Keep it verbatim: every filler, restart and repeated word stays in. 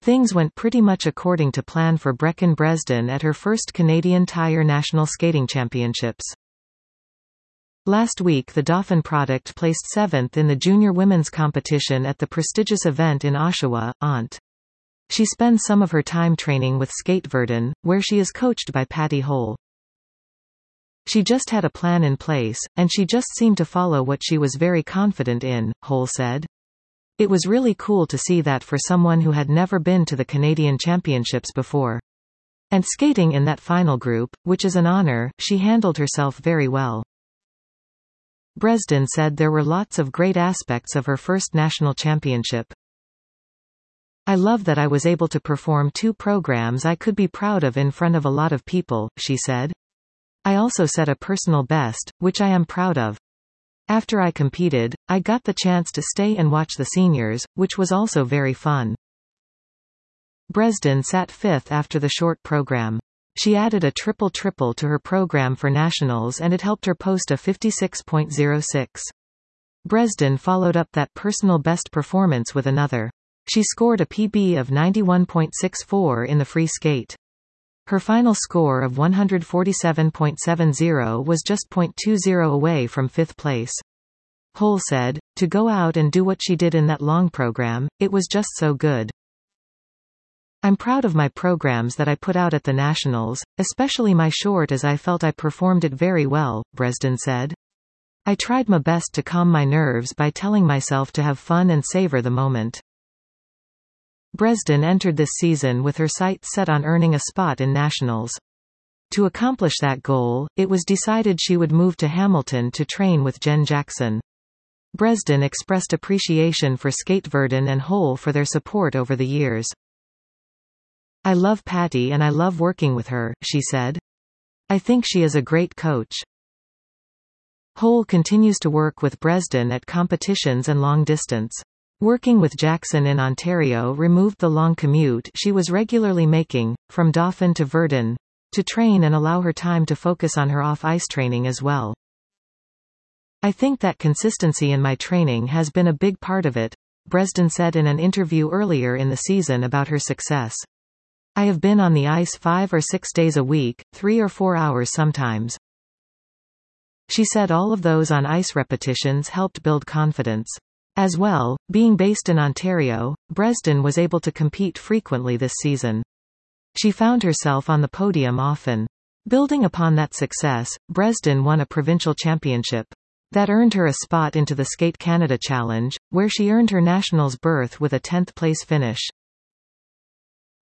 Things went pretty much according to plan for Brecken Bresdon at her first Canadian Tire National Skating Championships. Last week the Dauphin product placed seventh in the junior women's competition at the prestigious event in Oshawa, Ont. She spends some of her time training with Skateverden, where she is coached by Patty Holl. She just had a plan in place, and she just seemed to follow what she was very confident in, Holl said. It was really cool to see that for someone who had never been to the Canadian Championships before. And skating in that final group, which is an honor, she handled herself very well. Bresdon said there were lots of great aspects of her first national championship. I love that I was able to perform two programs I could be proud of in front of a lot of people, she said. I also set a personal best, which I am proud of. After I competed, I got the chance to stay and watch the seniors, which was also very fun. Bresdon sat fifth after the short program. She added a triple-triple to her program for nationals and it helped her post a fifty-six point oh six. Bresdon followed up that personal best performance with another. She scored a P B of ninety-one point six four in the free skate. Her final score of one forty-seven point seven oh was just zero point two oh away from fifth place. Holl said, to go out and do what she did in that long program, it was just so good. I'm proud of my programs that I put out at the Nationals, especially my short as I felt I performed it very well, Bresdon said. I tried my best to calm my nerves by telling myself to have fun and savor the moment. Bresdon entered this season with her sights set on earning a spot in Nationals. To accomplish that goal, it was decided she would move to Hamilton to train with Jen Jackson. Bresdon expressed appreciation for Skateverden and Holl for their support over the years. I love Patty and I love working with her, she said. I think she is a great coach. Holl continues to work with Bresdon at competitions and long distance. Working with Jackson in Ontario removed the long commute she was regularly making, from Dauphin to Verdun, to train and allow her time to focus on her off-ice training as well. I think that consistency in my training has been a big part of it, Bresdon said in an interview earlier in the season about her success. I have been on the ice five or six days a week, three or four hours sometimes. She said all of those on-ice repetitions helped build confidence. As well, being based in Ontario, Bresdon was able to compete frequently this season. She found herself on the podium often. Building upon that success, Bresdon won a provincial championship. That earned her a spot into the Skate Canada Challenge, where she earned her nationals berth with a tenth place finish.